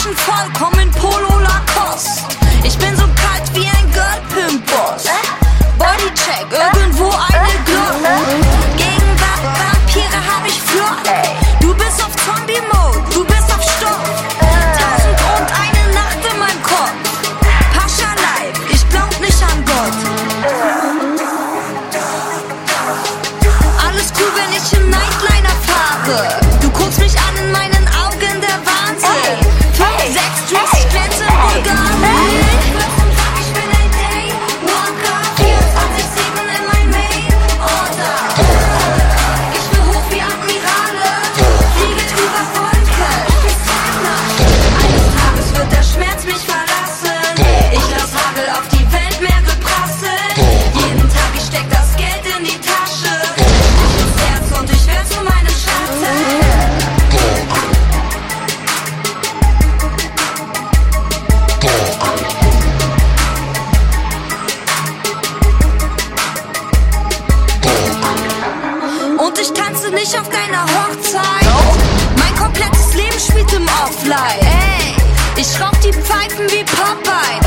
Taschen voll, komm in Polo Lacoste. Ich bin so kalt wie ein Girl-Pimp-Boss. Bodycheck, irgendwo eine Glock. Gegen Vampire hab ich Flott. Du bist auf Zombie-Mode, du bist auf Stopp. 1001 Nacht in meinem Kopf. Pascha live, ich glaub nicht an Gott. Alles cool, wenn ich im Nightliner fahre. Du guckst mich an, in meinen Augen der Wahnsinn. 5, 6 Drinks, ich glänze in Bulgarien. Ich bin ein Daywalker, 24/7 in mein Mail-Order. Ich will hoch wie Admirale, fliege über Wolken. Eines Tages wird der Schmerz mich verlassen. Ich lass Hagel auf die Weltmeere prasseln. Jeden Tag, ich steck das Geld in die Tasche. Ich ins Herz und ich werd zu meinem Schatten. Und ich tanze nicht auf deiner Hochzeit. Mein komplettes Leben spielt im Offline. Ey, ich rauch die Pfeifen wie Popeye.